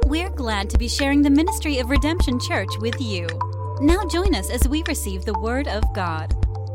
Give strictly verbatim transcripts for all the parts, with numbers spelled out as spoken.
We're glad to be sharing the ministry of Redemption Church with you. Now join us as we receive the Word of God.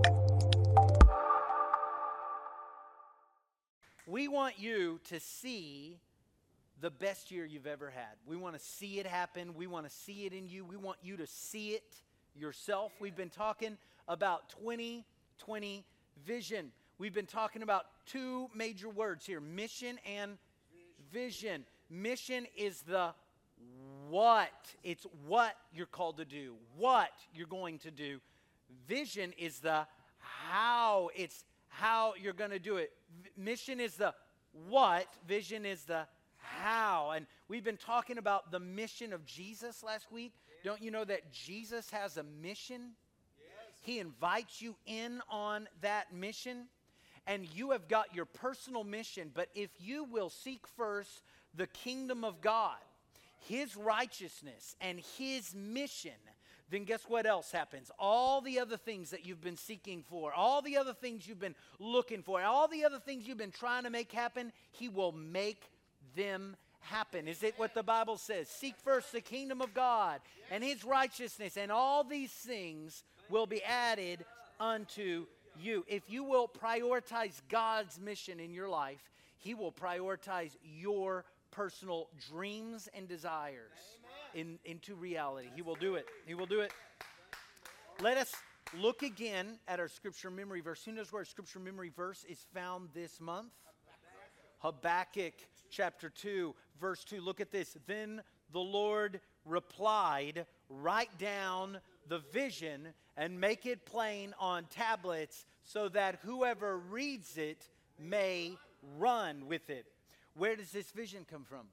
We want you to see the best year you've ever had. We want to see it happen. We want to see it in you. We want you to see it yourself. We've been talking about twenty twenty vision. We've been talking about two major words here, mission and vision. Mission is the what. It's what you're called to do, what you're going to do. Vision is the how. It's how you're going to do it. V- mission is the what. Vision is the how. And we've been talking about the mission of Jesus last week. Yeah. Don't you know that Jesus has a mission? Yes. He invites you in on that mission. And you have got your personal mission. But if you will seek first the kingdom of God, His righteousness, and His mission, then guess what else happens? All the other things that you've been seeking for, all the other things you've been looking for, all the other things you've been trying to make happen, He will make them happen. Is it what the Bible says? Seek first the kingdom of God and His righteousness, and all these things will be added unto you. If you will prioritize God's mission in your life, He will prioritize your personal dreams and desires in, into reality. He will do it. He will do it. Let us look again at our scripture memory verse. Who knows where our scripture memory verse is found this month? Habakkuk chapter two, verse two. Look at this. Then the Lord replied, write down the vision and make it plain on tablets so that whoever reads it may run with it. Where does this vision come from?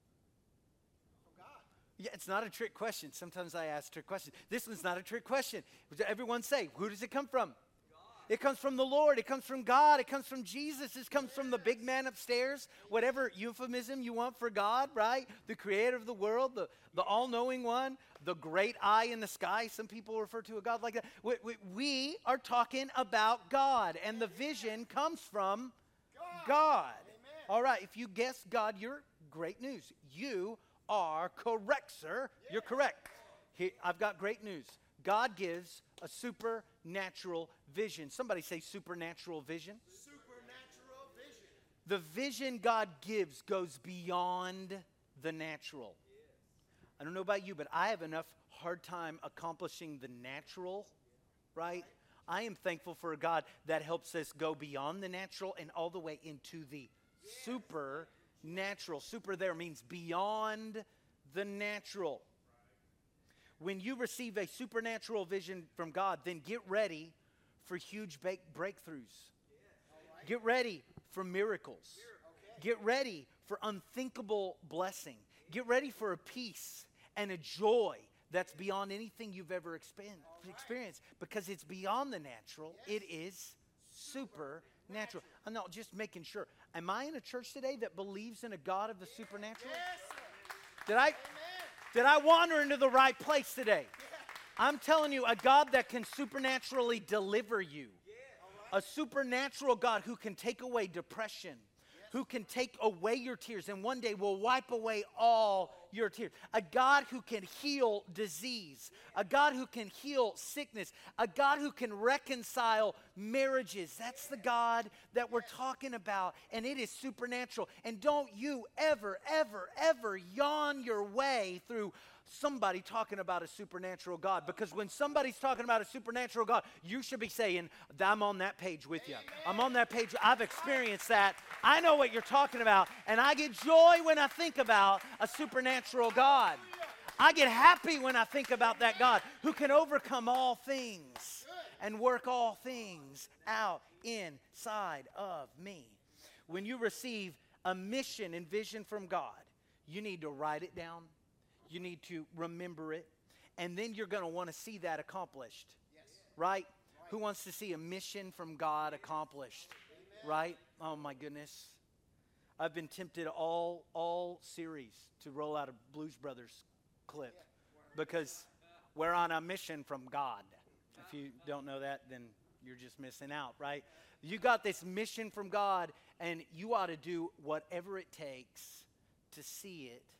From God. Yeah, it's not a trick question. Sometimes I ask trick questions. This one's not a trick question. Everyone say, who does it come from? God. It comes from the Lord. It comes from God. It comes from Jesus. It comes from the big man upstairs. Whatever euphemism you want for God, right? The creator of the world, the, the all-knowing one, the great eye in the sky. Some people refer to a God like that. We, we, we are talking about God, and the vision comes from God. God. All right, if you guessed God, you're great news. You are correct, sir. You're correct. He, I've got great news. God gives a supernatural vision. Somebody say supernatural vision. Supernatural vision. The vision God gives goes beyond the natural. I don't know about you, but I have enough hard time accomplishing the natural, right? I am thankful for a God that helps us go beyond the natural and all the way into the supernatural. Super there means beyond the natural. When you receive a supernatural vision from God, then get ready for huge ba- breakthroughs. Get ready for miracles. Get ready for unthinkable blessing. Get ready for a peace and a joy that's beyond anything you've ever experienced, because it's beyond the natural. It is supernatural. I'm not just making sure. Am I in a church today that believes in a God of the supernatural? Did I, did I wander into the right place today? I'm telling you, a God that can supernaturally deliver you. A supernatural God who can take away depression, who can take away your tears, and one day will wipe away all your tears. A God who can heal disease. A God who can heal sickness. A God who can reconcile marriages. That's the God that we're talking about, and it is supernatural. And don't you ever, ever, ever yawn your way through somebody talking about a supernatural God, because when somebody's talking about a supernatural God, you should be saying, I'm on that page with you. I'm on that page. I've experienced that. I know what you're talking about, and I get joy when I think about a supernatural God. I get happy when I think about that God who can overcome all things and work all things out inside of me. When you receive a mission and vision from God, you need to write it down. You need to remember it, and then you're going to want to see that accomplished, yes. right? right? Who wants to see a mission from God accomplished, Amen. Right? Oh, my goodness. I've been tempted all all series to roll out a Blues Brothers clip because we're on a mission from God. If you don't know that, then you're just missing out, right? You got this mission from God, and you ought to do whatever it takes to see it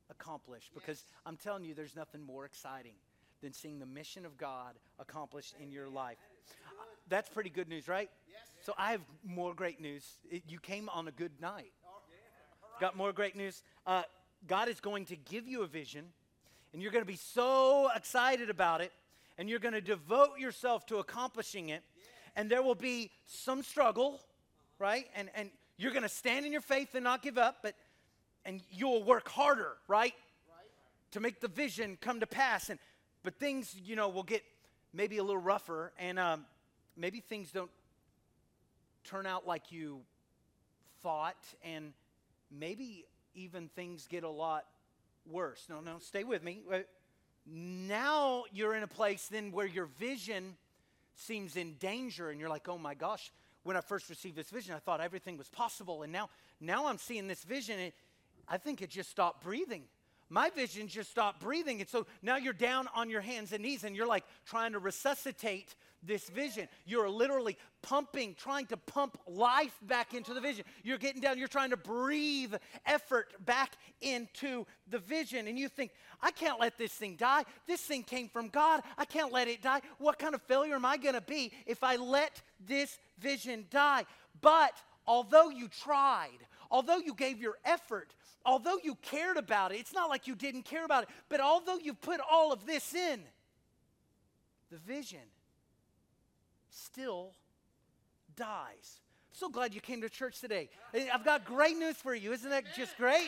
accomplished. Because I'm telling you, there's nothing more exciting than seeing the mission of God accomplished in your life. Uh, That's pretty good news, right? So I have more great news. It, you came on a good night. Got more great news. Uh, God is going to give you a vision, and you're going to be so excited about it, and you're going to devote yourself to accomplishing it, and there will be some struggle, right? And and you're going to stand in your faith and not give up, but and you'll work harder, right? To make the vision come to pass. And but things, you know, will get maybe a little rougher, and um, maybe things don't turn out like you thought, and maybe even things get a lot worse. No, no, stay with me. Now you're in a place then where your vision seems in danger, and you're like, oh my gosh, when I first received this vision, I thought everything was possible, and now, now I'm seeing this vision, and I think it just stopped breathing. My vision just stopped breathing, and so now you're down on your hands and knees, and you're like trying to resuscitate this vision. You're literally pumping, trying to pump life back into the vision. You're getting down, you're trying to breathe effort back into the vision, and you think, I can't let this thing die. This thing came from God. I can't let it die. What kind of failure am I going to be if I let this vision die? But although you tried, although you gave your effort, although you cared about it, it's not like you didn't care about it, but although you put all of this in, the vision still dies. So glad you came to church today. I've got great news for you. Isn't that just great?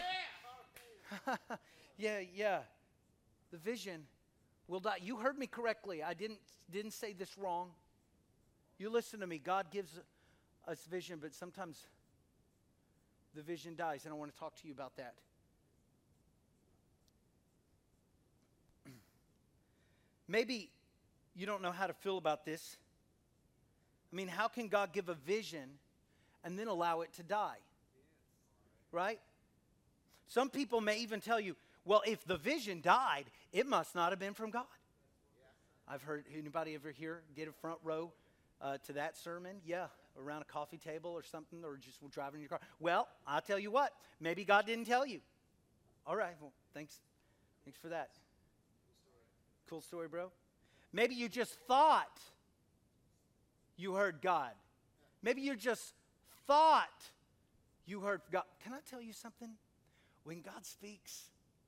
yeah, yeah. The vision will die. You heard me correctly. I didn't didn't say this wrong. You listen to me. God gives us vision, but sometimes the vision dies, and I want to talk to you about that. Maybe you don't know how to feel about this. I mean, how can God give a vision and then allow it to die? Right? Some people may even tell you, well, if the vision died, it must not have been from God. I've heard, anybody ever here get a front row uh, to that sermon? Yeah, around a coffee table or something, or just driving in your car. Well, I'll tell you what, maybe God didn't tell you. All right, well, thanks. Thanks for that. Cool story, bro. Maybe you just thought you heard God. Maybe you just thought you heard God. Can I tell you something? When God speaks,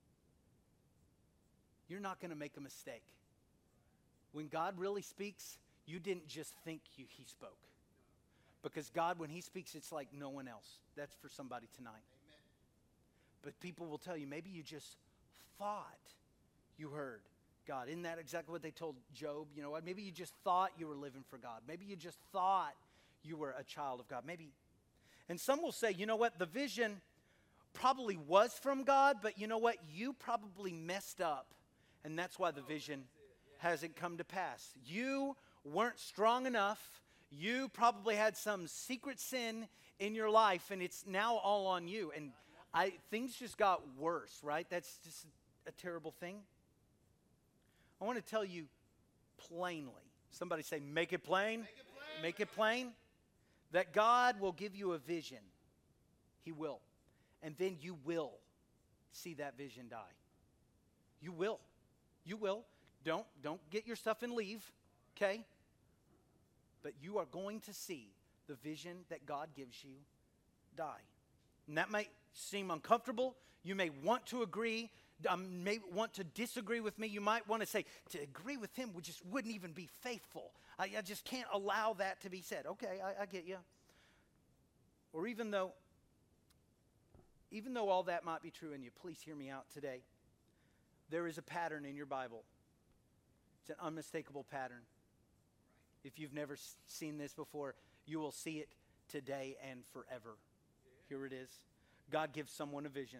you're not going to make a mistake. When God really speaks, you didn't just think you, he spoke. Because God, when he speaks, it's like no one else. That's for somebody tonight. Amen. But people will tell you, maybe you just thought you heard God. Isn't that exactly what they told Job? You know what? Maybe you just thought you were living for God. Maybe you just thought you were a child of God. Maybe. And some will say, you know what? The vision probably was from God, but you know what? You probably messed up. And that's why the vision hasn't come to pass. You weren't strong enough. You probably had some secret sin in your life, and it's now all on you. And I things just got worse, right? That's just a terrible thing. I want to tell you plainly. Somebody say, make it plain. Make it plain. Make it plain. That God will give you a vision. He will. And then you will see that vision die. You will. You will. Don't, don't get your stuff and leave, okay? But you are going to see the vision that God gives you die. And that might seem uncomfortable. You may want to agree, um, may want to disagree with me. You might want to say, to agree with him, we just wouldn't even be faithful. I, I just can't allow that to be said. Okay, I, I get you. Or even though, even though all that might be true in you, please hear me out today. There is a pattern in your Bible. It's an unmistakable pattern. If you've never s- seen this before, you will see it today and forever. Here it is. God gives someone a vision.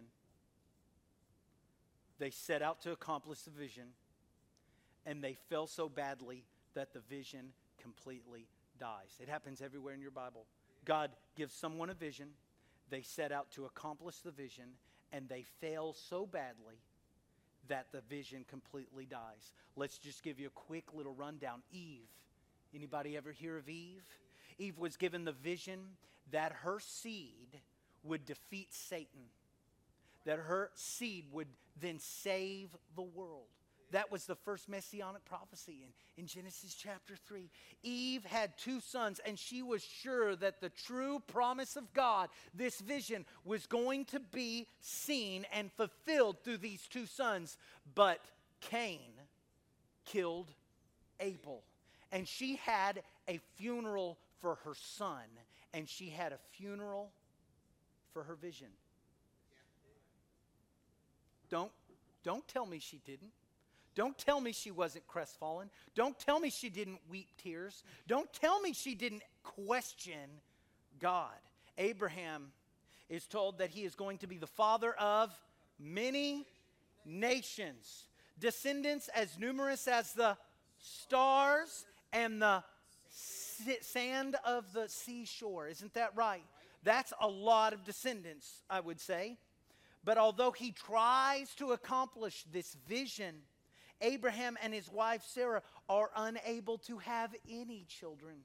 They set out to accomplish the vision, and they fail so badly that the vision completely dies. It happens everywhere in your Bible. God gives someone a vision. They set out to accomplish the vision, and they fail so badly that the vision completely dies. Let's just give you a quick little rundown. Eve. Anybody ever hear of Eve? Eve was given the vision that her seed would defeat Satan. that her seed would then save the world. That was the first messianic prophecy in, in Genesis chapter three. Eve had two sons, and she was sure that the true promise of God, this vision, was going to be seen and fulfilled through these two sons. But Cain killed Abel. And she had a funeral for her son, and she had a funeral for her vision. Don't, don't tell me she didn't. Don't tell me she wasn't crestfallen. Don't tell me she didn't weep tears. Don't tell me she didn't question God. Abraham is told that he is going to be the father of many nations. Descendants as numerous as the stars and the sand of the seashore. Isn't that right? That's a lot of descendants, I would say. But although he tries to accomplish this vision, Abraham and his wife Sarah are unable to have any children.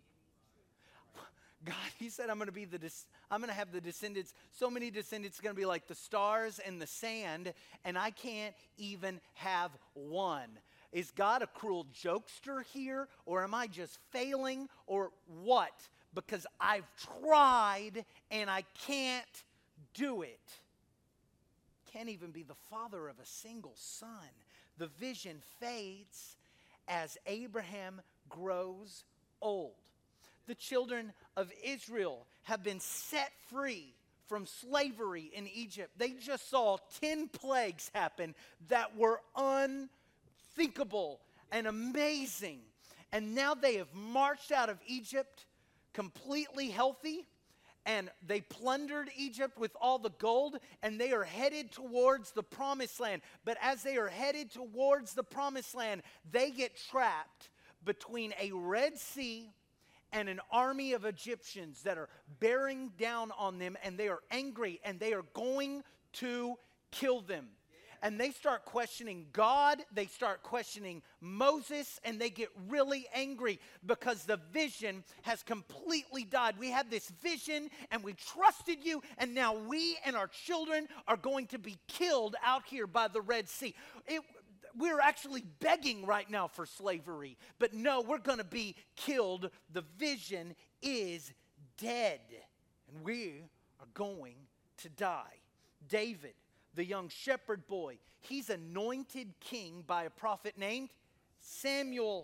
God, he said, I'm going to be the des- I'm going to have the descendants, so many descendants, it's going to be like the stars and the sand, and I can't even have one. Is God a cruel jokester here, or am I just failing, or what? Because I've tried and I can't do it. Can't even be the father of a single son. The vision fades as Abraham grows old. The children of Israel have been set free from slavery in Egypt. They just saw ten plagues happen that were unthinkable and amazing. And now they have marched out of Egypt completely healthy. And they plundered Egypt with all the gold, and they are headed towards the promised land. But as they are headed towards the promised land, they get trapped between a Red Sea and an army of Egyptians that are bearing down on them, and they are angry, and they are going to kill them. And they start questioning God, they start questioning Moses, and they get really angry because the vision has completely died. We had this vision, and we trusted you, and now we and our children are going to be killed out here by the Red Sea. It, we're actually begging right now for slavery, but no, we're going to be killed. The vision is dead, and we are going to die. David, the young shepherd boy, he's anointed king by a prophet named Samuel.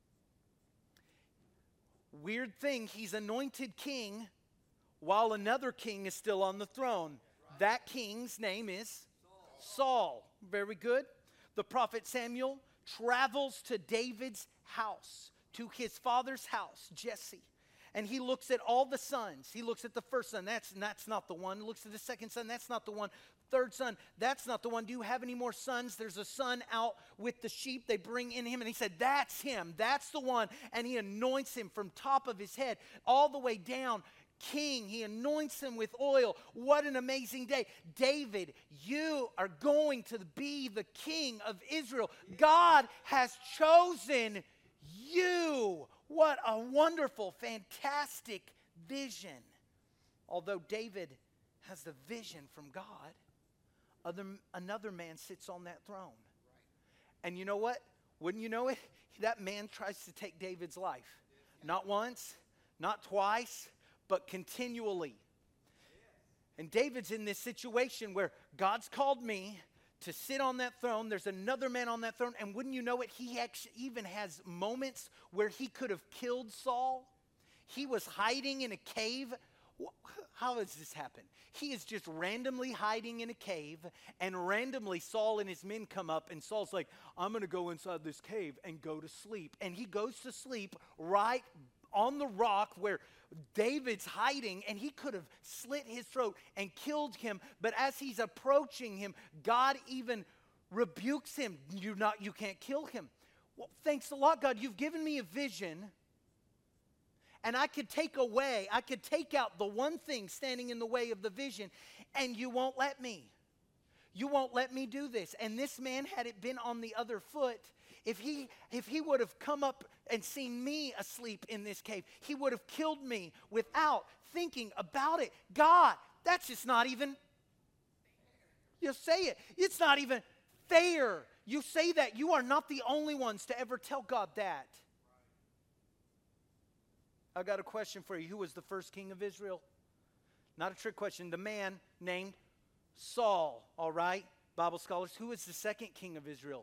Weird thing, he's anointed king while another king is still on the throne. That king's name is Saul. Very good. The prophet Samuel travels to David's house, to his father's house, Jesse. And he looks at all the sons. He looks at the first son. That's, that's not the one. He looks at the second son. That's not the one. Third son. That's not the one. Do you have any more sons? There's a son out with the sheep. They bring in him. And he said, that's him. That's the one. And he anoints him from top of his head all the way down. King. He anoints him with oil. What an amazing day. David, you are going to be the king of Israel. God has chosen you. What a wonderful, fantastic vision. Although David has the vision from God, other, another man sits on that throne. And you know what? Wouldn't you know it? That man tries to take David's life. Not once, not twice, but continually. And David's in this situation where God's called me to sit on that throne. There's another man on that throne. And wouldn't you know it, he actually even has moments where he could have killed Saul. He was hiding in a cave. How does this happen? He is just randomly hiding in a cave, and randomly Saul and his men come up, and Saul's like, I'm going to go inside this cave and go to sleep. And he goes to sleep right on the rock where David's hiding, and he could have slit his throat and killed him. But as he's approaching him, God even rebukes him. You not, you can't kill him. Well, thanks a lot, God. You've given me a vision, and I could take away, I could take out the one thing standing in the way of the vision, and you won't let me. You won't let me do this. And this man, had it been on the other foot, If he if he would have come up and seen me asleep in this cave, he would have killed me without thinking about it. God, that's just not even You say it. It's not even fair. You say that. You are not the only ones to ever tell God that. I got a question for you. Who was the first king of Israel? Not a trick question. The man named Saul, all right? Bible scholars, who was the second king of Israel?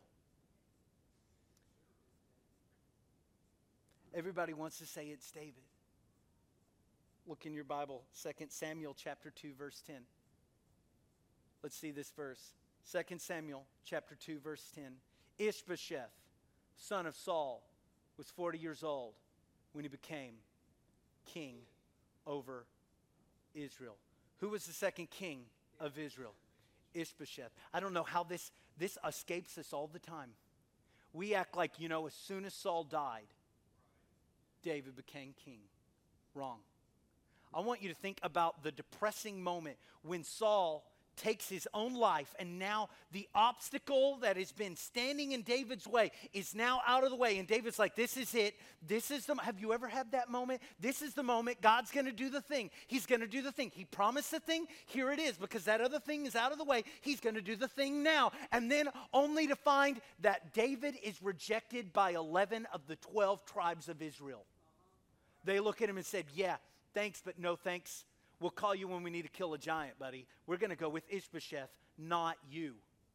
Everybody wants to say it's David. Look in your Bible, Second Samuel chapter two, verse ten. Let's see this verse. Second Samuel chapter two, verse ten. Ishbosheth, son of Saul, was forty years old when he became king over Israel. Who was the second king of Israel? Ishbosheth. I don't know how this, this escapes us all the time. We act like, you know, as soon as Saul died, David became king. Wrong. I want you to think about the depressing moment when Saul takes his own life, and now the obstacle that has been standing in David's way is now out of the way. And David's like, this is it. This is the, have you ever had that moment? This is the moment. God's going to do the thing. He's going to do the thing. He promised the thing. Here it is. Because that other thing is out of the way. He's going to do the thing now. And then only to find that David is rejected by eleven of the twelve tribes of Israel. They look at him and said, yeah, thanks, but no thanks. We'll call you when we need to kill a giant, buddy. We're going to go with Ishbosheth, not you.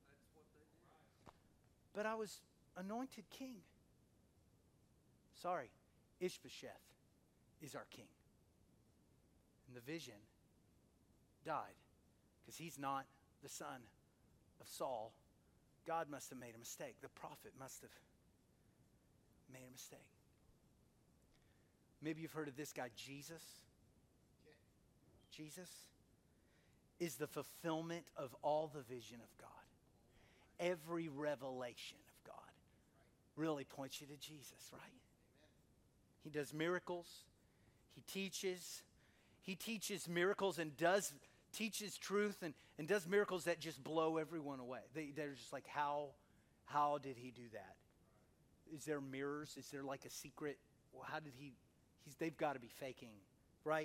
But I was anointed king. Sorry, Ishbosheth is our king. And the vision died because he's not the son of Saul. God must have made a mistake. The prophet must have made a mistake. Maybe you've heard of this guy, Jesus. Jesus is the fulfillment of all the vision of God. Every revelation of God really points you to Jesus, right? He does miracles. He teaches. He teaches miracles and does teaches truth and, and does miracles that just blow everyone away. They, they're just like, how, how did he do that? Is there mirrors? Is there like a secret? Well, how did he? He's, they've got to be faking, right?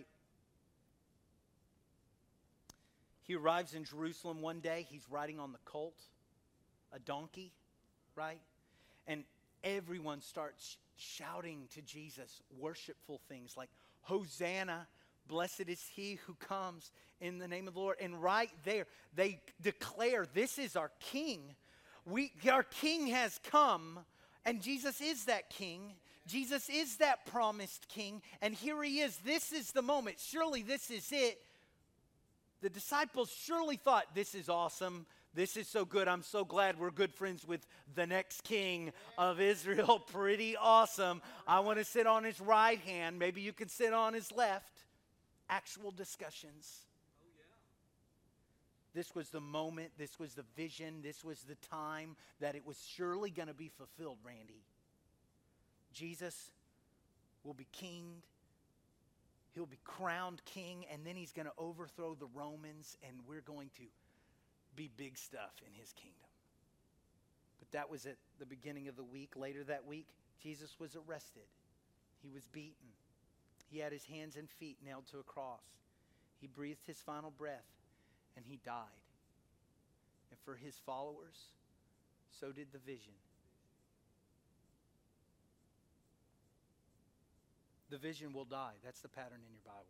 He arrives in Jerusalem one day. He's riding on the colt, a donkey, right? And everyone starts shouting to Jesus worshipful things like, Hosanna, blessed is he who comes in the name of the Lord. And right there, they declare, this is our king. We, our king has come, and Jesus is that king. Jesus is that promised king, and here he is. This is the moment. Surely this is it. The disciples surely thought, this is awesome. This is so good. I'm so glad we're good friends with the next king of Israel. Pretty awesome. I want to sit on his right hand. Maybe you can sit on his left. Actual discussions. Oh, yeah. This was the moment. This was the vision. This was the time that it was surely going to be fulfilled, Randy. Jesus will be kinged. He'll be crowned king, and then he's going to overthrow the Romans, and we're going to be big stuff in his kingdom. But that was at the beginning of the week. Later that week, Jesus was arrested. He was beaten. He had his hands and feet nailed to a cross. He breathed his final breath, and he died. And for his followers, so did the vision. The vision will die. That's the pattern in your Bible.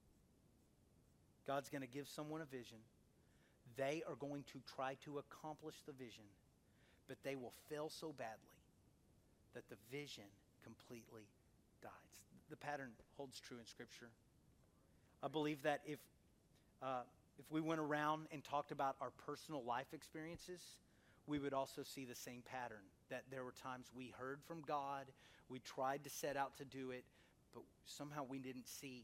God's going to give someone a vision. They are going to try to accomplish the vision, but they will fail so badly that the vision completely dies. The pattern holds true in Scripture. I believe that if uh, if we went around and talked about our personal life experiences, we would also see the same pattern, that there were times we heard from God, we tried to set out to do it, but somehow we didn't see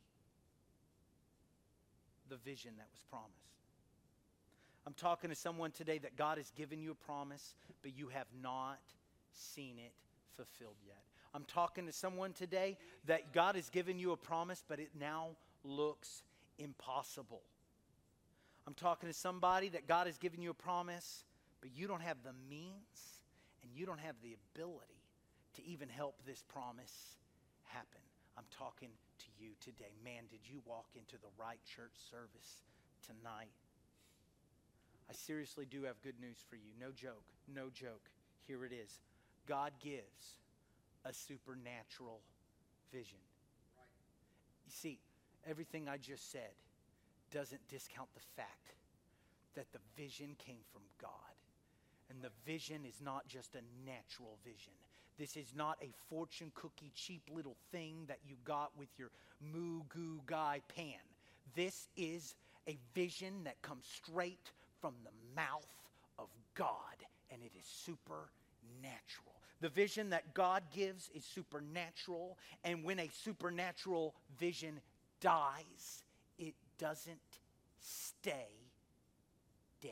the vision that was promised. I'm talking to someone today that God has given you a promise, but you have not seen it fulfilled yet. I'm talking to someone today that God has given you a promise, but it now looks impossible. I'm talking to somebody that God has given you a promise, but you don't have the means and you don't have the ability to even help this promise happen. I'm talking to you today. Man, did you walk into the right church service tonight? I seriously do have good news for you. No joke. No joke. Here it is. God gives a supernatural vision. You see, everything I just said doesn't discount the fact that the vision came from God. And the vision is not just a natural vision. This is not a fortune cookie, cheap little thing that you got with your moo goo guy pan. This is a vision that comes straight from the mouth of God, and it is supernatural. The vision that God gives is supernatural, and when a supernatural vision dies, it doesn't stay dead.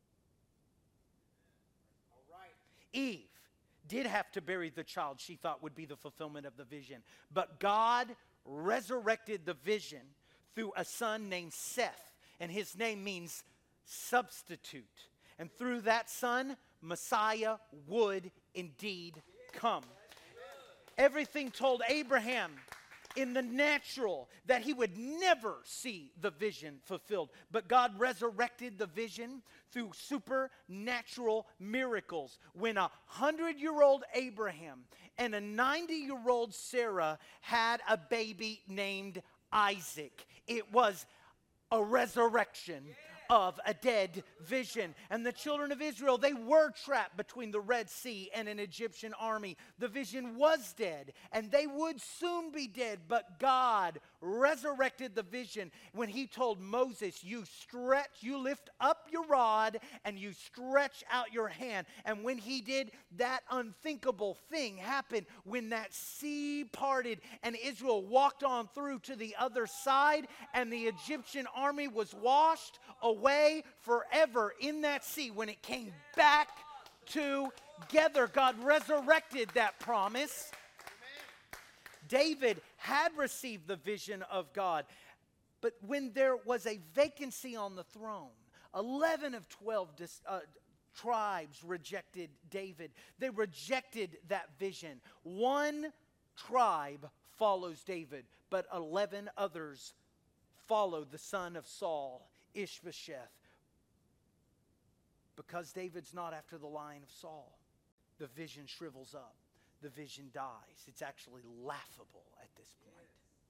All right. Eve did have to bury the child she thought would be the fulfillment of the vision, but God resurrected the vision through a son named Seth, and his name means substitute. And through that son, Messiah would indeed come. Everything told Abraham in the natural that he would never see the vision fulfilled. But God resurrected the vision through supernatural miracles. When a hundred-year-old Abraham and a ninety-year-old Sarah had a baby named Isaac, it was a resurrection of a dead vision. And the children of Israel, they were trapped between the Red Sea and an Egyptian army. The vision was dead, and they would soon be dead, but God resurrected the vision when he told Moses, you stretch, you lift up your rod and you stretch out your hand. And when he did, that unthinkable thing happened when that sea parted and Israel walked on through to the other side, and the Egyptian army was washed away forever in that sea. When it came back together, God resurrected that promise. David had received the vision of God, but when there was a vacancy on the throne, eleven of twelve dis, uh, tribes rejected David. They rejected that vision. One tribe follows David, but eleven others followed the son of Saul, Ishbosheth. Because David's not after the line of Saul, the vision shrivels up. The vision dies. It's actually laughable at this point.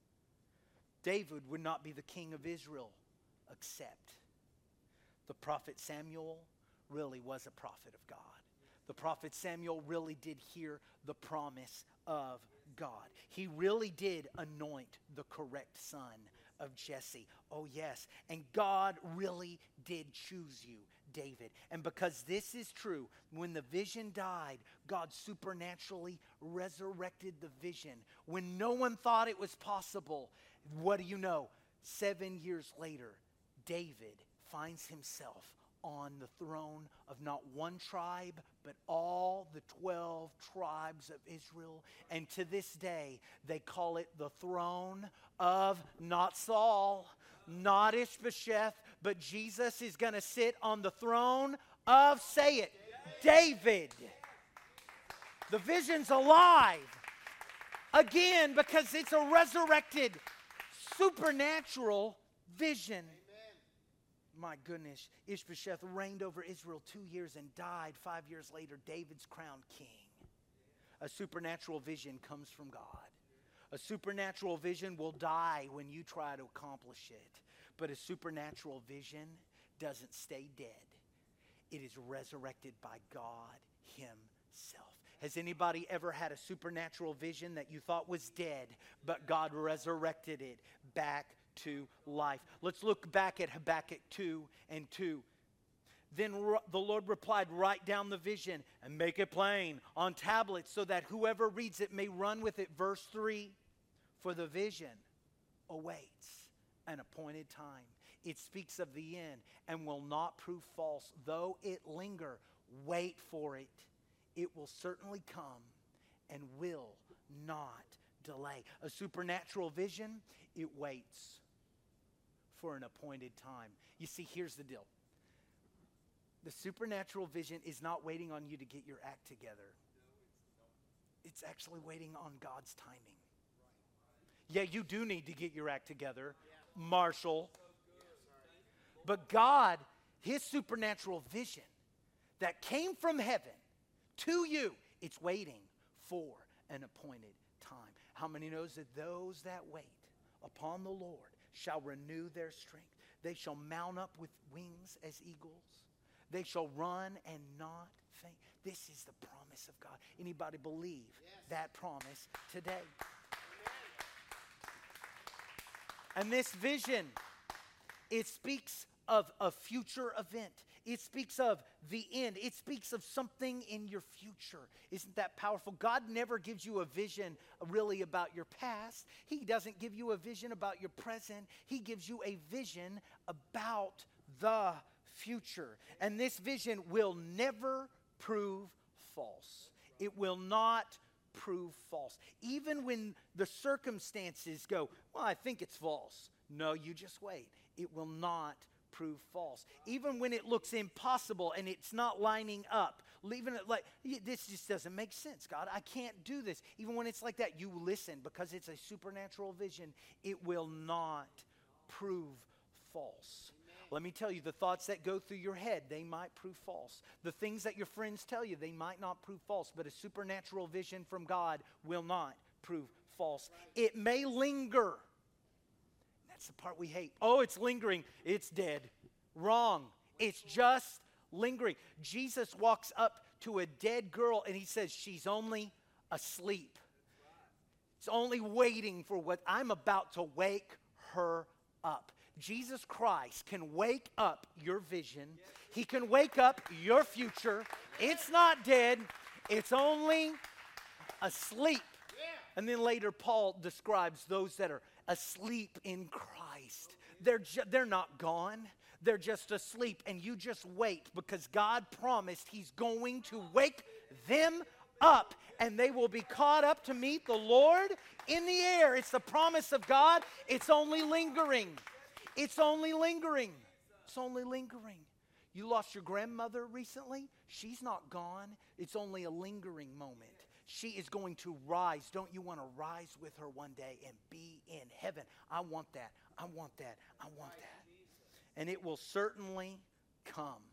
David would not be the king of Israel, except the prophet Samuel really was a prophet of God. The prophet Samuel really did hear the promise of God. He really did anoint the correct son of Jesse. Oh yes, and God really did choose you, David. And because this is true, when the vision died, God supernaturally resurrected the vision. When no one thought it was possible, what do you know? Seven years later, David finds himself on the throne of not one tribe, but all the twelve tribes of Israel. And to this day, they call it the throne of not Saul, not Ishbosheth, but Jesus is going to sit on the throne of, say it, David. The vision's alive again because it's a resurrected, supernatural vision. My goodness, Ishbosheth reigned over Israel two years and died. Five years later, David's crowned king. A supernatural vision comes from God. A supernatural vision will die when you try to accomplish it. But a supernatural vision doesn't stay dead. It is resurrected by God himself. Has anybody ever had a supernatural vision that you thought was dead, but God resurrected it back to life? Let's look back at Habakkuk two and two. Then the Lord replied, write down the vision and make it plain on tablets so that whoever reads it may run with it. Verse three, for the vision awaits an appointed time. It speaks of the end and will not prove false. Though it linger, wait for it. It will certainly come and will not delay. A supernatural vision, it waits for an appointed time. You see, here's the deal. The supernatural vision is not waiting on you to get your act together. It's actually waiting on God's timing. Yeah, you do need to get your act together, Marshall. But God His supernatural vision that came from heaven to you, it's waiting for an appointed time. How many knows that those that wait upon the Lord shall renew their strength? They shall mount up with wings as eagles. They shall run and not faint. This is the promise of God. Anybody believe yes. that promise today? And this vision, it speaks of a future event. It speaks of the end. It speaks of something in your future. Isn't that powerful? God never gives you a vision really about your past. He doesn't give you a vision about your present. He gives you a vision about the future. And this vision will never prove false. It will not prove false. Even when the circumstances go, well, I think it's false. No, you just wait. It will not prove false. Even when it looks impossible and it's not lining up, leaving it like, this just doesn't make sense, God. I can't do this. Even when it's like that, you listen because it's a supernatural vision. It will not prove false. Let me tell you, the thoughts that go through your head, they might prove false. The things that your friends tell you, they might not prove false, but a supernatural vision from God will not prove false. It may linger. That's the part we hate. Oh, it's lingering. It's dead. Wrong. It's just lingering. Jesus walks up to a dead girl and he says, she's only asleep. It's only waiting for what I'm about to wake her up. Jesus Christ can wake up your vision. He can wake up your future. It's not dead. It's only asleep. And then later Paul describes those that are asleep in Christ. They're ju- they're not gone. They're just asleep. And you just wait because God promised he's going to wake them up. And they will be caught up to meet the Lord in the air. It's the promise of God. It's only lingering. It's only lingering. It's only lingering. You lost your grandmother recently? She's not gone. It's only a lingering moment. She is going to rise. Don't you want to rise with her one day and be in heaven? I want that. I want that. I want that. And it will certainly come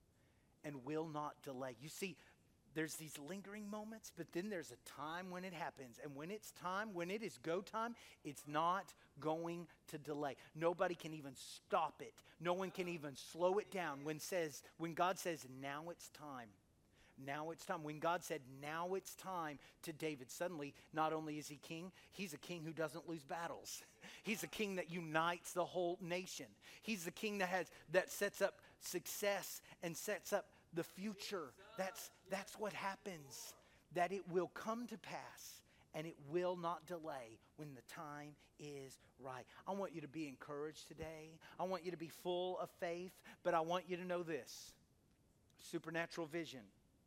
and will not delay. You see, there's these lingering moments, but then there's a time when it happens. And when it's time, when it is go time, it's not going to delay. Nobody can even stop it. No one can even slow it down. When says, when God says, now it's time. Now it's time. When God said, now it's time to David, suddenly, not only is he king, he's a king who doesn't lose battles. He's a king that unites the whole nation. He's the king that has that sets up success and sets up the future. That's, that's what happens. That it will come to pass and it will not delay when the time is right. I want you to be encouraged today. I want you to be full of faith, but I want you to know this. Supernatural vision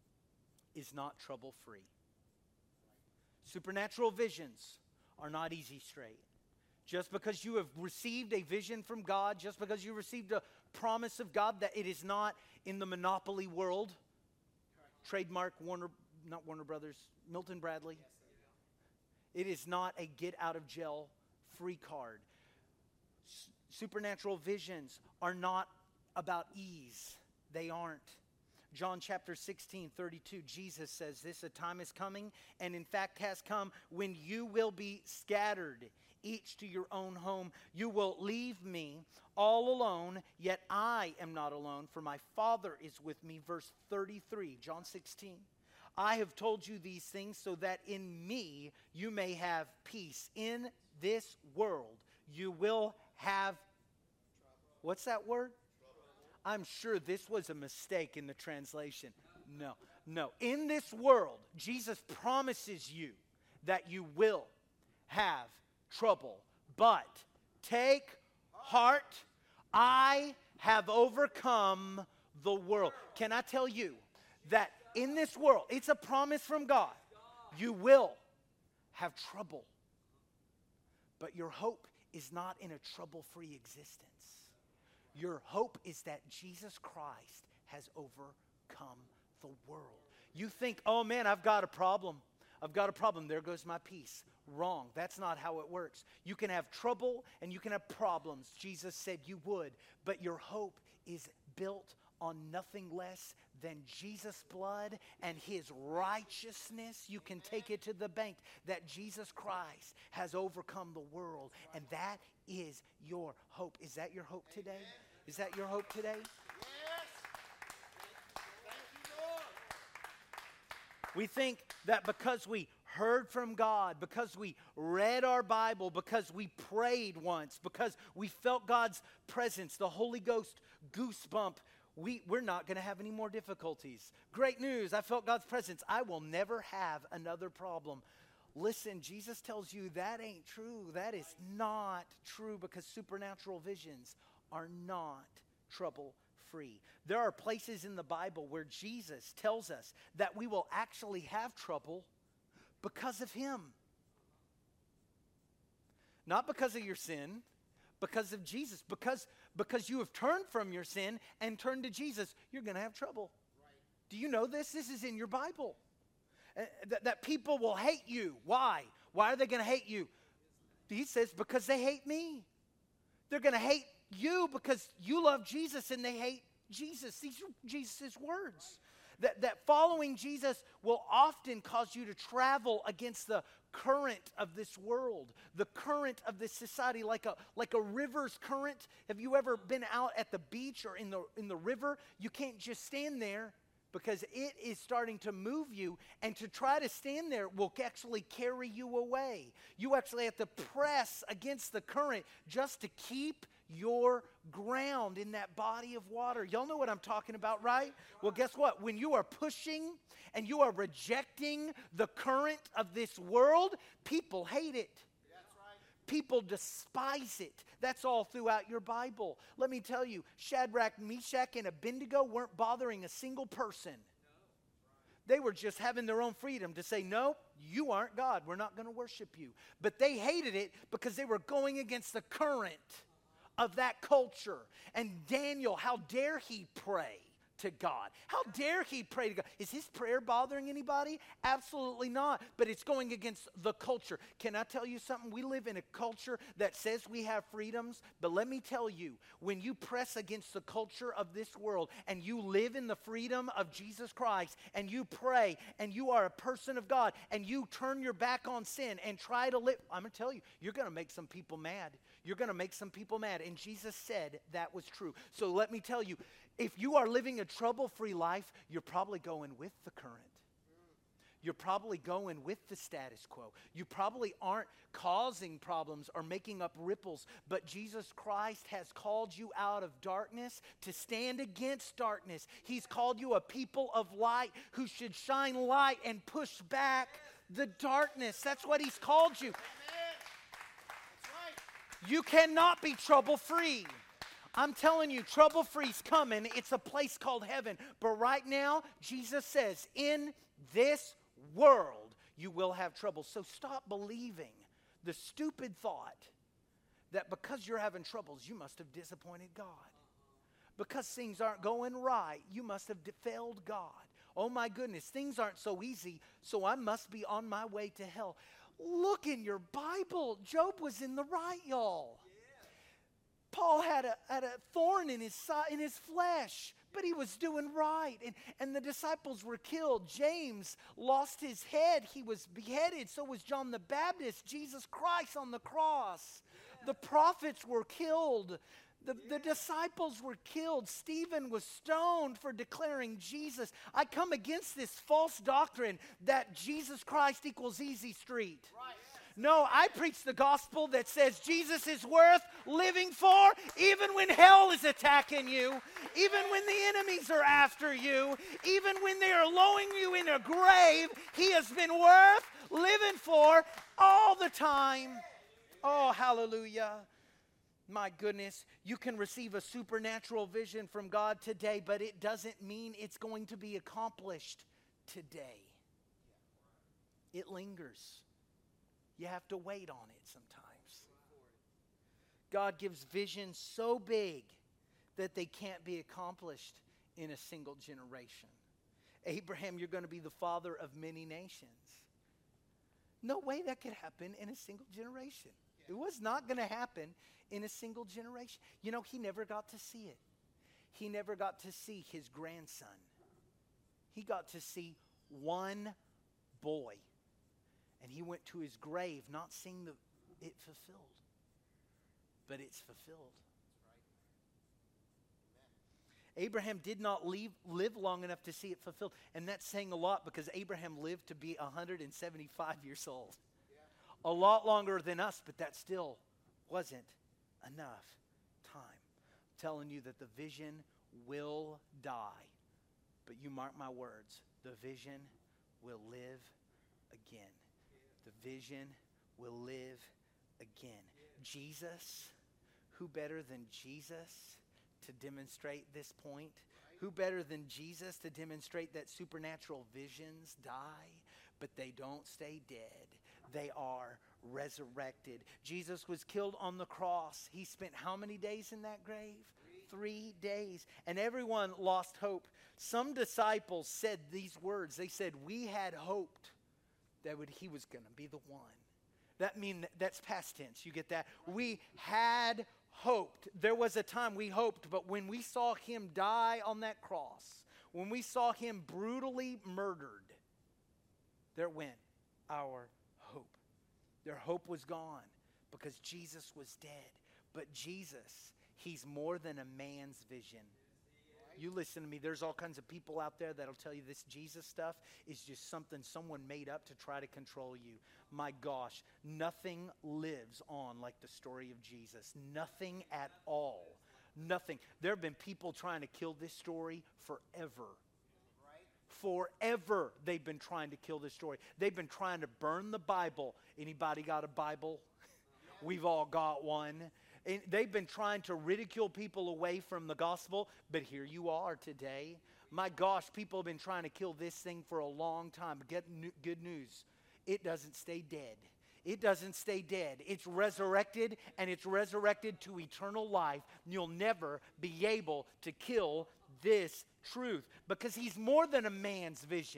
is not trouble-free. Supernatural visions are not easy straight. Just because you have received a vision from God, just because you received a promise of God, that it is not in the monopoly world. Trademark Warner, not Warner Brothers, Milton Bradley. It is not a get-out-of-jail free card. S- supernatural visions are not about ease. They aren't. John chapter sixteen, thirty-two, Jesus says this, a time is coming, and in fact has come, when you will be scattered, each to your own home. You will leave me all alone, yet I am not alone, for my Father is with me. Verse thirty-three, John sixteen. I have told you these things so that in me you may have peace. In this world you will have, what's that word? I'm sure this was a mistake in the translation. No, no. In this world, Jesus promises you that you will have trouble. But take heart, I have overcome the world. Can I tell you that in this world, it's a promise from God, you will have trouble. But your hope is not in a trouble-free existence. Your hope is that Jesus Christ has overcome the world. You think, oh man, I've got a problem. I've got a problem. There goes my peace. Wrong. That's not how it works. You can have trouble and you can have problems. Jesus said you would. But your hope is built on nothing less than Jesus' blood and his righteousness. You can take it to the bank that Jesus Christ has overcome the world. And that is your hope. Is that your hope today? Is that your hope today? We think that because we heard from God, because we read our Bible, because we prayed once, because we felt God's presence, the Holy Ghost goosebump, we, we're not going to have any more difficulties. Great news, I felt God's presence. I will never have another problem. Listen, Jesus tells you that ain't true. That is not true, because supernatural visions are not trouble free. There are places in the Bible where Jesus tells us that we will actually have trouble because of him. Not because of your sin, because of Jesus. Because, because you have turned from your sin and turned to Jesus, you're going to have trouble. Right. Do you know this? This is in your Bible. Uh, that, that people will hate you. Why? Why are they going to hate you? He says, because they hate me. They're going to hate you because you love Jesus and they hate Jesus. These are Jesus' words. That, that following Jesus will often cause you to travel against the current of this world, the current of this society, like a like a river's current. Have you ever been out at the beach or in the in the river? You can't just stand there because it is starting to move you, and to try to stand there will actually carry you away. You actually have to press against the current just to keep your ground in that body of water. Y'all know what I'm talking about, right? Well, guess what? When you are pushing and you are rejecting the current of this world, people hate it. People despise it. That's all throughout your Bible. Let me tell you, Shadrach, Meshach, and Abednego weren't bothering a single person. They were just having their own freedom to say, no, you aren't God. We're not going to worship you. But they hated it because they were going against the current of that culture. And Daniel, how dare he pray to God? How dare he pray to God? Is his prayer bothering anybody? Absolutely not. But it's going against the culture. Can I tell you something? We live in a culture that says we have freedoms, but let me tell you, when you press against the culture of this world and you live in the freedom of Jesus Christ and you pray and you are a person of God and you turn your back on sin and try to live, I'm going to tell you, you're going to make some people mad. You're going to make some people mad. And Jesus said that was true. So let me tell you, if you are living a trouble-free life, you're probably going with the current. You're probably going with the status quo. You probably aren't causing problems or making up ripples, but Jesus Christ has called you out of darkness to stand against darkness. He's called you a people of light who should shine light and push back the darkness. That's what he's called you. You cannot be trouble-free. I'm telling you, trouble-free's coming. It's a place called heaven. But right now, Jesus says, in this world, you will have trouble. So stop believing the stupid thought that because you're having troubles, you must have disappointed God. Because things aren't going right, you must have failed God. Oh my goodness, things aren't so easy, so I must be on my way to hell. Look in your Bible. Job was in the right, y'all. Paul had a, had a thorn in his side, in his flesh, but he was doing right. And, and the disciples were killed. James lost his head. He was beheaded. So was John the Baptist. Jesus Christ on the cross. Yeah. The prophets were killed. The, the disciples were killed. Stephen was stoned for declaring Jesus. I come against this false doctrine that Jesus Christ equals easy street. Right. No, I preach the gospel that says Jesus is worth living for, even when hell is attacking you, even when the enemies are after you, even when they are lowering you in a grave. He has been worth living for all the time. Oh, hallelujah. My goodness, you can receive a supernatural vision from God today, but it doesn't mean it's going to be accomplished today. It lingers. You have to wait on it sometimes. God gives visions so big that they can't be accomplished in a single generation. Abraham, you're going to be the father of many nations. No way that could happen in a single generation. It was not going to happen in a single generation. You know, he never got to see it. he never got to see his grandson. He got to see one boy. And he went to his grave not seeing the, it fulfilled. But it's fulfilled. Abraham did not leave, live long enough to see it fulfilled. And that's saying a lot because Abraham lived to be one hundred seventy-five years old. Yeah. A lot longer than us, but that still wasn't enough time. I'm telling you that the vision will die. But you mark my words, the vision will live again. The vision will live again. Jesus, who better than Jesus to demonstrate this point? Who better than Jesus to demonstrate that supernatural visions die, but they don't stay dead. They are resurrected. Jesus was killed on the cross. He spent how many days in that grave? Three days. And everyone lost hope. Some disciples said these words. They said, we had hoped that would, he was going to be the one. That mean that's past tense. You get that? We had hoped. There was a time we hoped, but when we saw him die on that cross, when we saw him brutally murdered, there went our hope. Their hope was gone because Jesus was dead. But Jesus, he's more than a man's vision. You listen to me. There's all kinds of people out there that'll tell you this Jesus stuff is just something someone made up to try to control you. My gosh, nothing lives on like the story of Jesus. Nothing at all. Nothing. There have been people trying to kill this story forever. Forever they've been trying to kill this story. They've been trying to burn the Bible. Anybody got a Bible? We've all got one. And they've been trying to ridicule people away from the gospel, but here you are today. My gosh, people have been trying to kill this thing for a long time. But get new, good news. It doesn't stay dead. It doesn't stay dead. It's resurrected, and it's resurrected to eternal life. You'll never be able to kill this truth because he's more than a man's vision.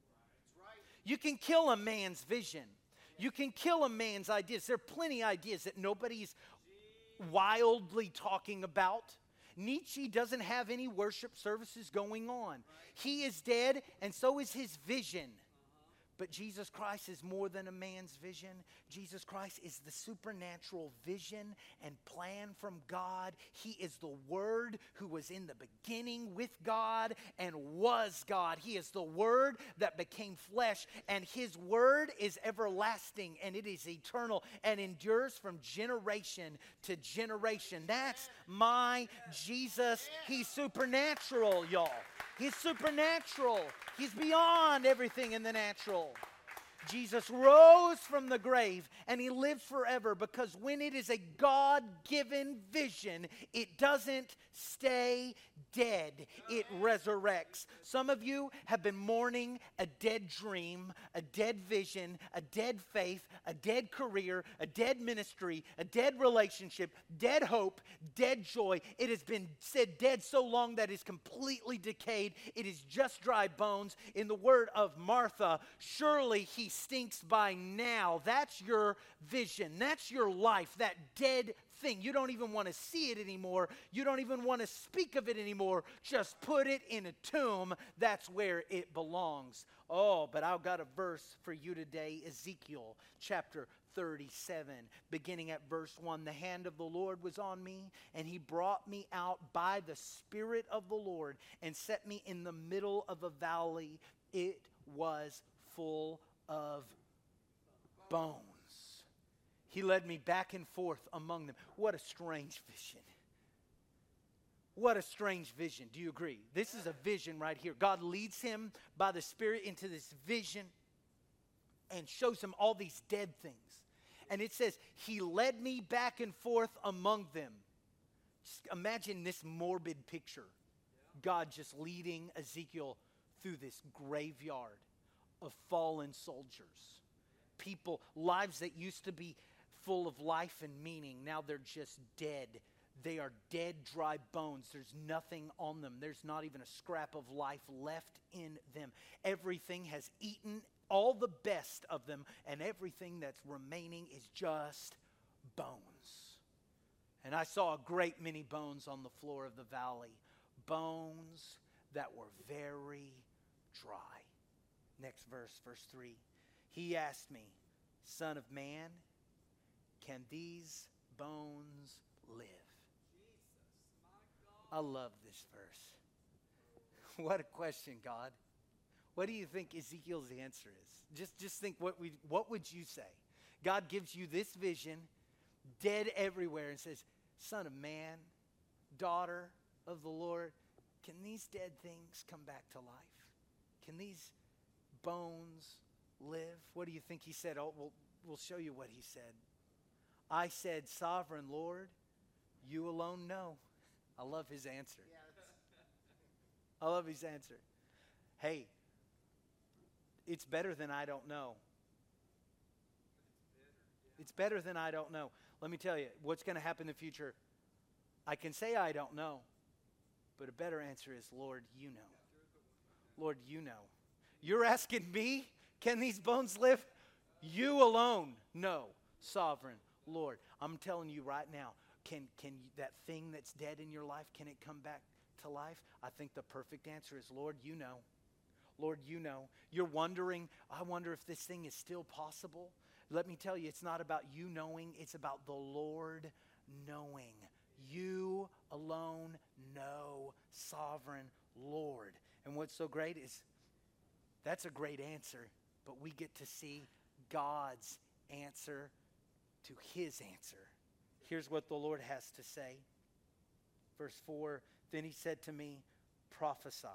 You can kill a man's vision. You can kill a man's ideas. There are plenty of ideas that nobody's wildly talking about. Nietzsche doesn't have any worship services going on. He is dead, and so is his vision. But Jesus Christ is more than a man's vision. Jesus Christ is the supernatural vision and plan from God. He is the Word who was in the beginning with God and was God. He is the Word that became flesh, and his Word is everlasting, and it is eternal and endures from generation to generation. That's my Jesus. He's supernatural, y'all. He's supernatural. He's beyond everything in the natural. Jesus rose from the grave and he lives forever because when it is a God-given vision, it doesn't stay dead. It resurrects. Some of you have been mourning a dead dream, a dead vision, a dead faith, a dead career, a dead ministry, a dead relationship, dead hope, dead joy. It has been said dead so long that it's completely decayed. It is just dry bones. In the word of Martha, surely he stinks by now. That's your vision. That's your life, that dead thing. You don't even want to see it anymore. You don't even want to speak of it anymore. Just put it in a tomb. That's where it belongs. Oh, but I've got a verse for you today, Ezekiel chapter thirty-seven, beginning at verse one. The hand of the Lord was on me, and he brought me out by the Spirit of the Lord and set me in the middle of a valley. It was full of bones. He led me back and forth among them. What a strange vision. What a strange vision. Do you agree? This is a vision right here. God leads him by the Spirit into this vision and shows him all these dead things. And it says, he led me back and forth among them. Just imagine this morbid picture. God just leading Ezekiel through this graveyard of fallen soldiers. People, lives that used to be full of life and meaning, now they're just dead. They are dead, dry bones. There's nothing on them. There's not even a scrap of life left in them. Everything has eaten all the best of them, and everything that's remaining is just bones. And I saw a great many bones on the floor of the valley, bones that were very dry. Next verse, verse three. He asked me, Son of man, can these bones live? I love this verse. What a question, God. What do you think Ezekiel's answer is? Just, just think, what, we, what would you say? God gives you this vision, dead everywhere, and says, Son of man, daughter of the Lord, can these dead things come back to life? Can these bones live? What do you think he said? Oh, we'll, we'll show you what he said. I said, Sovereign Lord, you alone know. I love his answer. I love his answer. Hey, it's better than I don't know. It's better than I don't know. Let me tell you, what's going to happen in the future? I can say I don't know, but a better answer is, Lord, you know. Lord, you know. You're asking me, can these bones live? You alone know, Sovereign Lord. I'm telling you right now, can, can you, that thing that's dead in your life, can it come back to life? I think the perfect answer is, Lord, you know. Lord, you know. You're wondering, I wonder if this thing is still possible. Let me tell you, it's not about you knowing, it's about the Lord knowing. You alone know, Sovereign Lord. And what's so great is, that's a great answer, but we get to see God's answer to his answer. Here's what the Lord has to say. Verse four, then he said to me, prophesy.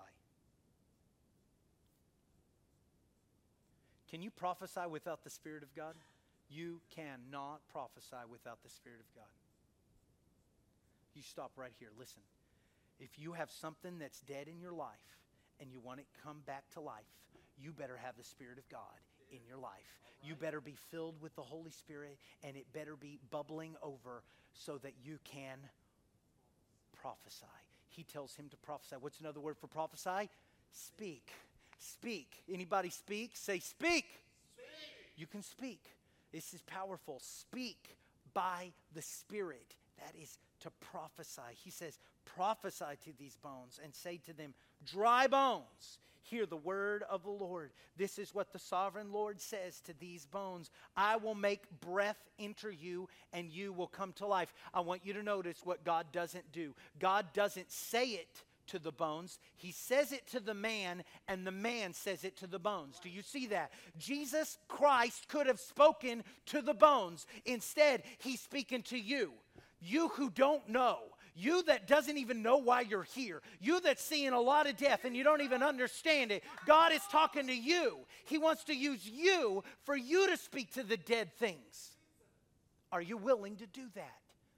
Can you prophesy without the Spirit of God? You cannot prophesy without the Spirit of God. You stop right here. Listen. If you have something that's dead in your life and you want it to come back to life, you better have the Spirit of God in your life. You better be filled with the Holy Spirit, and it better be bubbling over so that you can prophesy. He tells him to prophesy. What's another word for prophesy? Speak. Speak. Anybody speak? Say speak. Speak. You can speak. This is powerful. Speak by the Spirit. That is to prophesy. He says, prophesy to these bones and say to them, dry bones, hear the word of the Lord. This is what the sovereign Lord says to these bones. I will make breath enter you and you will come to life. I want you to notice what God doesn't do. God doesn't say it to the bones. He says it to the man, and the man says it to the bones. Do you see that? Jesus Christ could have spoken to the bones. Instead, he's speaking to you. You who don't know. You that doesn't even know why you're here. You that's seeing a lot of death and you don't even understand it. God is talking to you. He wants to use you for you to speak to the dead things. Are you willing to do that?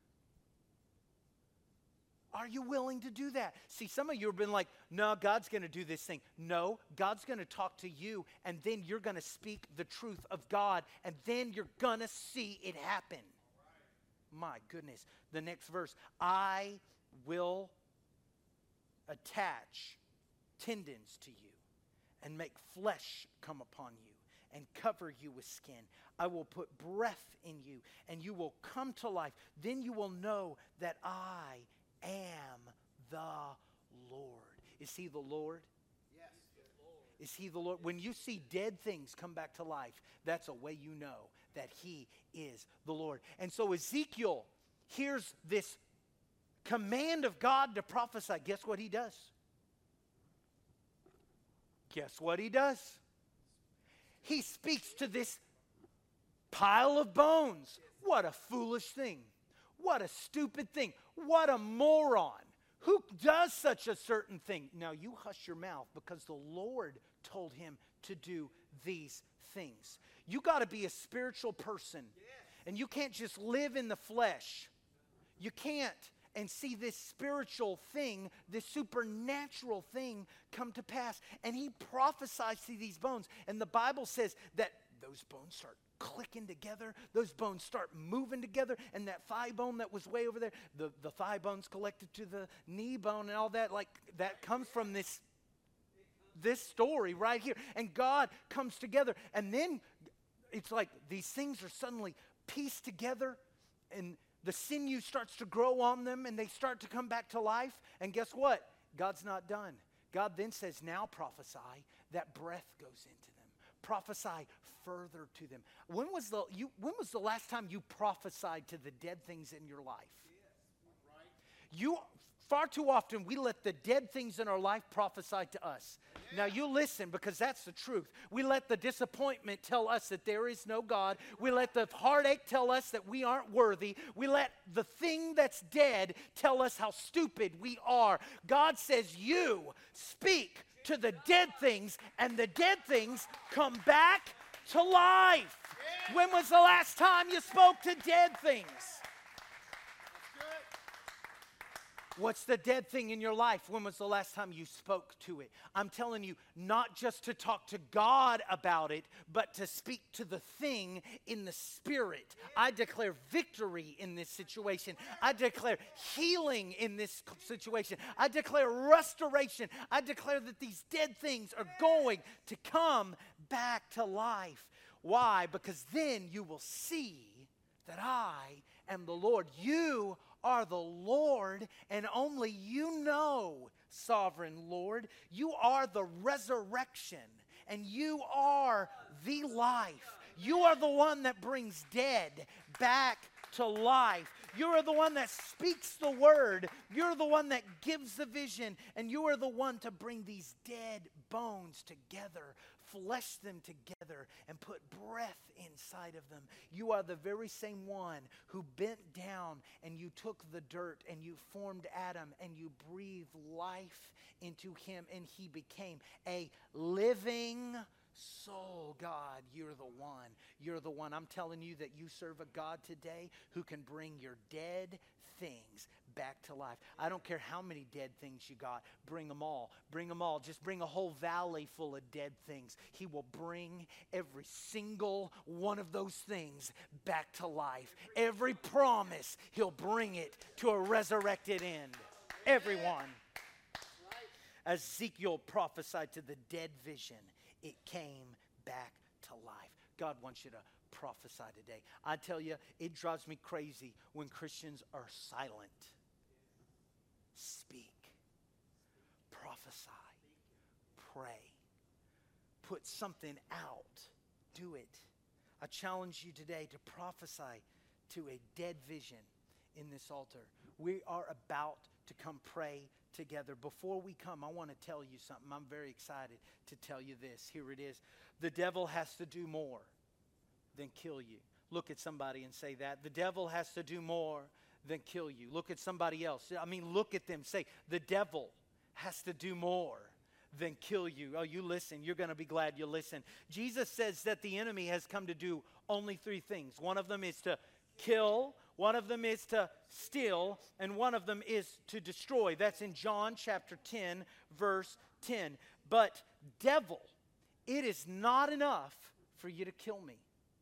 Are you willing to do that? See, some of you have been like, no, God's going to do this thing. No, God's going to talk to you, and then you're going to speak the truth of God, and then you're going to see it happen. My goodness. The next verse, I will attach tendons to you and make flesh come upon you and cover you with skin. I will put breath in you and you will come to life. Then you will know that I am the Lord. Is he the Lord? Yes. Is he the Lord? When you see dead things come back to life, that's a way you know that he is the Lord. And so Ezekiel hears this command of God to prophesy. Guess what he does? Guess what he does? He speaks to this pile of bones. What a foolish thing. What a stupid thing. What a moron. Who does such a certain thing? Now you hush your mouth, because the Lord told him to do these things. You got to be a spiritual person. Yes. And you can't just live in the flesh. You can't and see this spiritual thing, this supernatural thing come to pass. And he prophesies to these bones. And the Bible says that those bones start clicking together. Those bones start moving together. And that thigh bone that was way over there, the, the thigh bone's collected to the knee bone and all that, like that comes from this, this story right here. And God comes together. And then it's like these things are suddenly pieced together, and the sinew starts to grow on them, and they start to come back to life. And guess what? God's not done. God then says, now prophesy. That breath goes into them. Prophesy further to them. When was the you when was the last time you prophesied to the dead things in your life? You far too often we let the dead things in our life prophesy to us. Now you listen, because that's the truth. We let the disappointment tell us that there is no God. We let the heartache tell us that we aren't worthy. We let the thing that's dead tell us how stupid we are. God says, you speak to the dead things, and the dead things come back to life. When was the last time you spoke to dead things? What's the dead thing in your life? When was the last time you spoke to it? I'm telling you, not just to talk to God about it, but to speak to the thing in the spirit. I declare victory in this situation. I declare healing in this situation. I declare restoration. I declare that these dead things are going to come back to life. Why? Because then you will see that I am the Lord. You are the Lord, and only you know, sovereign Lord. You are the resurrection, and you are the life. You are the one that brings dead back to life. You are the one that speaks the word. You're the one that gives the vision, and you are the one to bring these dead bones together, flesh them together, and put breath inside of them. You are the very same one who bent down and you took the dirt and you formed Adam and you breathed life into him, and he became a living soul. God, you're the one. You're the one. I'm telling you that you serve a God today who can bring your dead things back to life. I don't care how many dead things you got. Bring them all. Bring them all. Just bring a whole valley full of dead things. He will bring every single one of those things back to life. Every promise, he'll bring it to a resurrected end. Everyone. Ezekiel prophesied to the dead vision. It came back to life. God wants you to prophesy today. I tell you, it drives me crazy when Christians are silent. Speak. Prophesy. Pray. Put something out. Do it. I challenge you today to prophesy to a dead vision in this altar. We are about to come pray together. Before we come, I want to tell you something. I'm very excited to tell you this. Here it is. The devil has to do more than kill you. Look at somebody and say that. The devil has to do more than kill you. Look at somebody else. I mean, look at them. Say, the devil has to do more than kill you. Oh, you listen. You're going to be glad you listen. Jesus says that the enemy has come to do only three things. One of them is to kill, one of them is to steal, and one of them is to destroy. That's in John chapter ten, verse ten. But devil, it is not enough for you to kill me.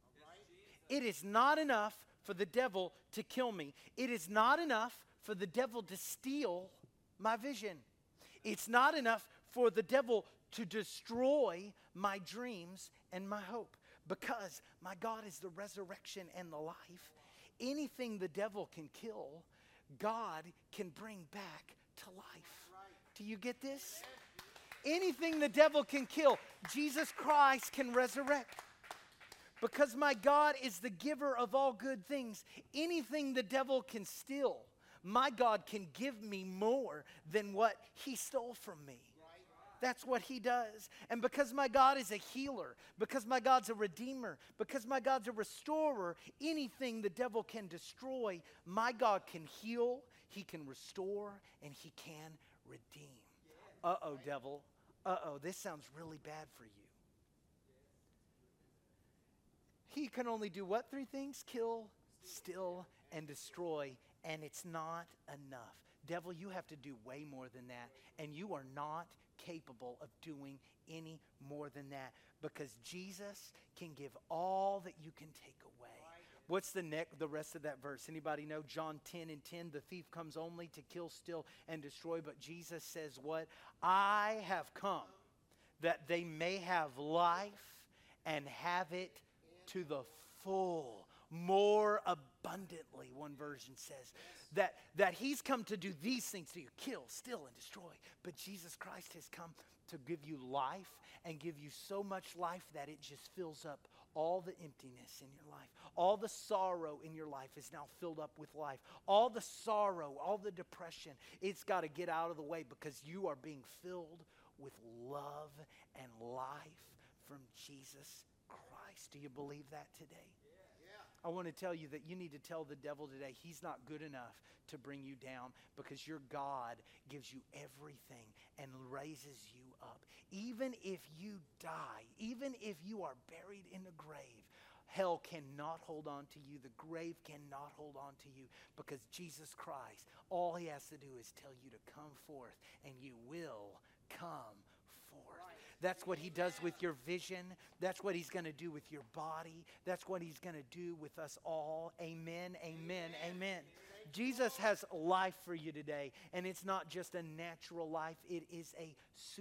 It is not enough for the devil to kill me. It is not enough for the devil to steal my vision. It's not enough for the devil to destroy my dreams and my hope, because my God is the resurrection and the life. Anything the devil can kill, God can bring back to life. Do you get this? Anything the devil can kill, Jesus Christ can resurrect. Because my God is the giver of all good things. Anything the devil can steal, my God can give me more than what he stole from me. That's what he does. And because my God is a healer, because my God's a redeemer, because my God's a restorer, anything the devil can destroy, my God can heal, he can restore, and he can redeem. Uh-oh, devil. Uh-oh, this sounds really bad for you. He can only do what three things? Kill, steal, and destroy, and it's not enough. Devil, you have to do way more than that, and you are not capable of doing any more than that, because Jesus can give all that you can take away. What's the neck, the rest of that verse? Anybody know? John ten and ten, the thief comes only to kill, steal, and destroy, but Jesus says what? I have come that they may have life and have it to the full, more abundant. abundantly, one version says. That, that he's come to do these things to you, kill, steal, and destroy. But Jesus Christ has come to give you life and give you so much life that it just fills up all the emptiness in your life. All the sorrow in your life is now filled up with life. All the sorrow, all the depression, it's got to get out of the way because you are being filled with love and life from Jesus Christ. Do you believe that today? I want to tell you that you need to tell the devil today he's not good enough to bring you down because your God gives you everything and raises you up. Even if you die, even if you are buried in the grave, hell cannot hold on to you. The grave cannot hold on to you because Jesus Christ, all he has to do is tell you to come forth and you will come forth. That's what he does with your vision. That's what he's going to do with your body. That's what he's going to do with us all. Amen, amen, amen. Jesus has life for you today, and it's not just a natural life. It is a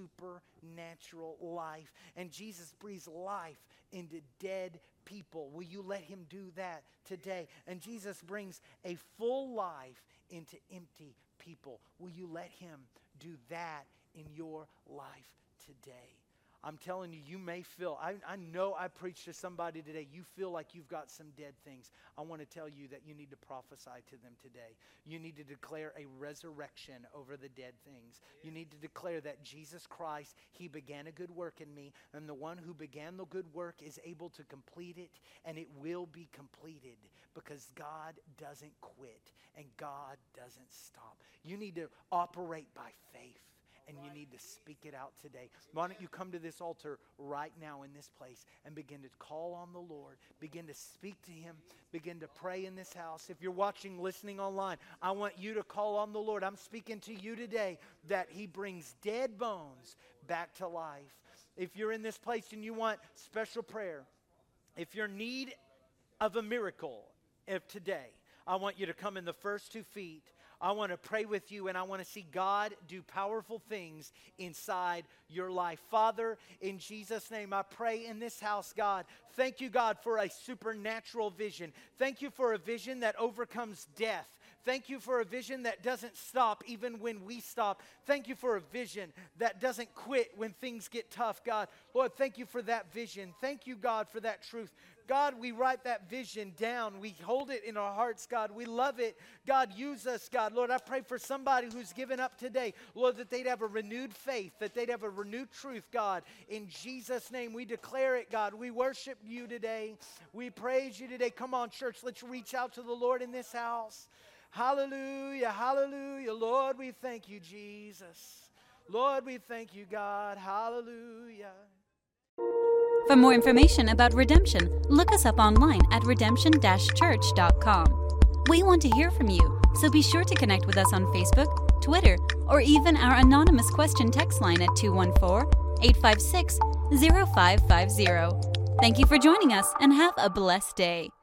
supernatural life. And Jesus breathes life into dead people. Will you let him do that today? And Jesus brings a full life into empty people. Will you let him do that in your life today? I'm telling you, you may feel, I, I know I preached to somebody today, you feel like you've got some dead things. I want to tell you that you need to prophesy to them today. You need to declare a resurrection over the dead things. You need to declare that Jesus Christ, he began a good work in me, and the one who began the good work is able to complete it, and it will be completed because God doesn't quit and God doesn't stop. You need to operate by faith. And you need to speak it out today. Why don't you come to this altar right now in this place and begin to call on the Lord. Begin to speak to him. Begin to pray in this house. If you're watching, listening online, I want you to call on the Lord. I'm speaking to you today that he brings dead bones back to life. If you're in this place and you want special prayer, if you're in need of a miracle of today, I want you to come in the first two feet. I want to pray with you, and I want to see God do powerful things inside your life. Father, in Jesus' name, I pray in this house, God, thank you, God, for a supernatural vision. Thank you for a vision that overcomes death. Thank you for a vision that doesn't stop even when we stop. Thank you for a vision that doesn't quit when things get tough, God. Lord, thank you for that vision. Thank you, God, for that truth. God, we write that vision down. We hold it in our hearts, God. We love it. God, use us, God. Lord, I pray for somebody who's given up today, Lord, that they'd have a renewed faith, that they'd have a renewed truth, God. In Jesus' name, we declare it, God. We worship you today. We praise you today. Come on, church, let's reach out to the Lord in this house. Hallelujah, hallelujah. Lord, we thank you, Jesus. Lord, we thank you, God. Hallelujah. For more information about Redemption, look us up online at redemption dash church dot com. We want to hear from you, so be sure to connect with us on Facebook, Twitter, or even our anonymous question text line at two one four, eight five six, zero five five zero. Thank you for joining us, and have a blessed day.